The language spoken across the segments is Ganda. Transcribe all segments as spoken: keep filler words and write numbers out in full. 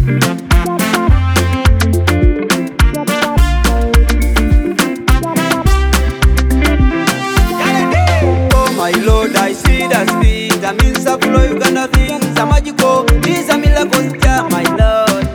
My Lord, I see the speed. That means I flow, you gonna things are magical. These are miracles, yeah, my Lord.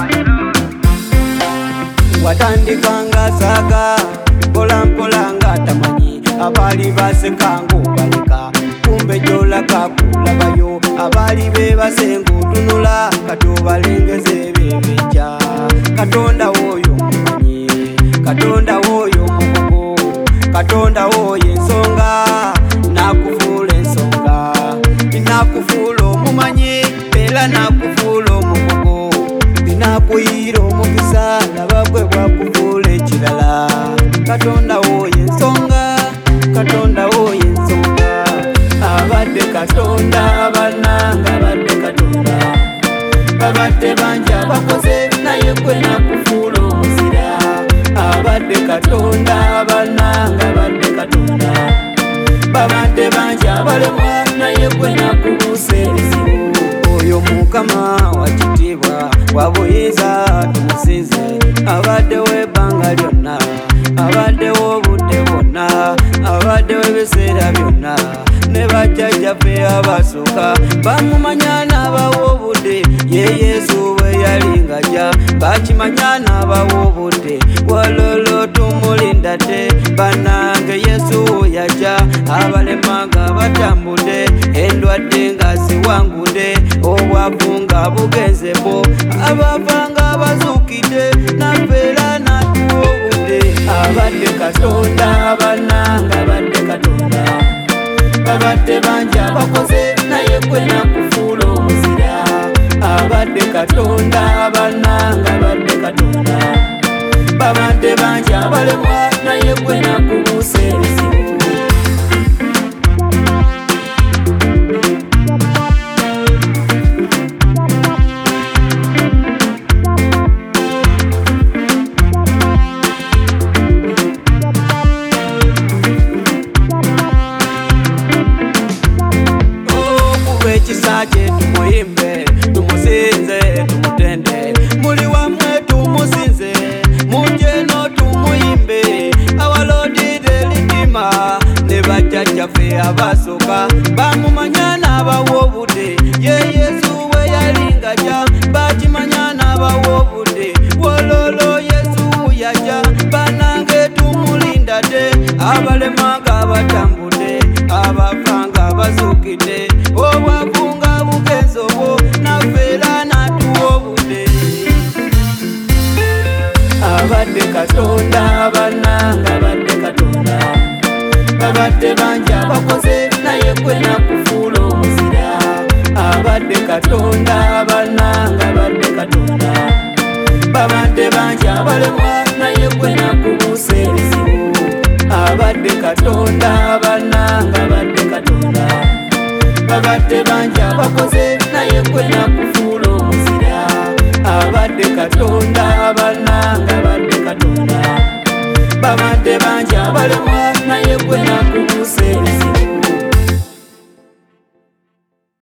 Watandikanga saga, pola mpola nga tamanyi. Abali basekango baleka, kumbe jola kakula bayo. Abali bebasengo tunula, kato balengeze bebeja. Katonda woyo mumanyi, Katonda woyo mugogo, Katonda woyo ensonga. Nakufula ensonga, nakufula omumanyi, era nakufula omugogo, nakuyira omukisa, laba gwe bwakufula ekirala. Katonda woyo ensonga, Katonda woyo ensonga. Abadde Katonda, bannange abadde Katonda. Babadde bangi abakoze, naye gwe nakufula omuzira. Abadde Katonda, bannange abadde Katonda. Babadde bangi abalemwa, naye gwe nakubuusa ebizibu. Oyo Mukama wa kitiibwa, wa buyinza tumusinze. Abaddewo ebbanga lyonna, abaddewo obudde bwonna, abaddewo ebiseera byonna. Ne bajjajjaffe abasooka bamumanya n'abawa obudde, ye Yesu bwe yali ng'ajja bakimanya n'abawa obudde. Walolo tumulinda dde, bannange Yesu yajja, abalema nga batambudde, endwadde nga ziwangudde, obwavu nga bugenze bo, abafa nga bazuukidde, nafeera n'atuwa obudde. Abadde Katonda, bannange abadde Katonda. Babadde bangi abakoze, naye gwe nakufula omuzira. Abadde Katonda, bannange abadde Katonda. Babadde bangi abalemwa, naye gwe nakubuusa ebizibu. Ekisa kye tumuyimbe, tumusinze, tumutende. Muli wammwe tumusinze, mujje no tumuyimbe. Our Lord the Redeemer, ne bajjajjaffe abasooka bamumanya n'abawa obudde, ye Yesu bwe yali ng'ajja bakimanya n'abawa obudde. Wololo Yesu yajja, bannange tumulinda dde, abalema nga batambudde, abafa nga bazuukidde, obwavu nga bugenze obwo, nafeera n'atuwa obudde. Abadde Katonda, bannange abadde Katonda. Babadde bangi abakoze, naye gwe nakufula omuzira. Abadde Katonda, bannange abadde Katonda. Babadde bangi abalemwa, naye gwe nakubuusa ebizibu. Abadde Katonda, bannange abadde Katonda. Babadde bangi abakoze,